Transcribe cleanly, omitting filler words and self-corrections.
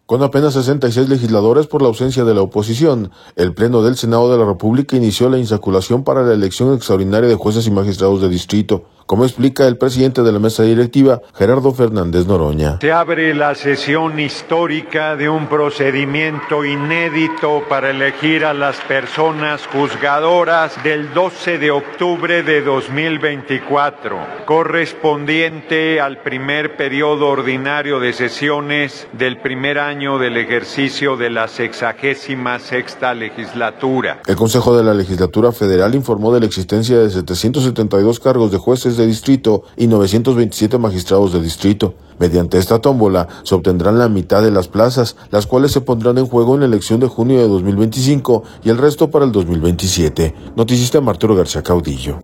Con apenas 66 legisladores por la ausencia de la oposición, el Pleno del Senado de la República inició la insaculación para la elección extraordinaria de jueces y magistrados de distrito, como explica el presidente de la mesa directiva, Gerardo Fernández Noroña. Se abre la sesión histórica de un procedimiento inédito para elegir a las personas juzgadoras del 12 de octubre de 2024, correspondiente al primer periodo ordinario de sesiones del primer año del ejercicio de la 66ª legislatura. El Consejo de la Legislatura Federal informó de la existencia de 772 cargos de jueces de distrito y 927 magistrados de distrito. Mediante esta tómbola se obtendrán la mitad de las plazas, las cuales se pondrán en juego en la elección de junio de 2025 y el resto para el 2027. Noticista Arturo García Caudillo.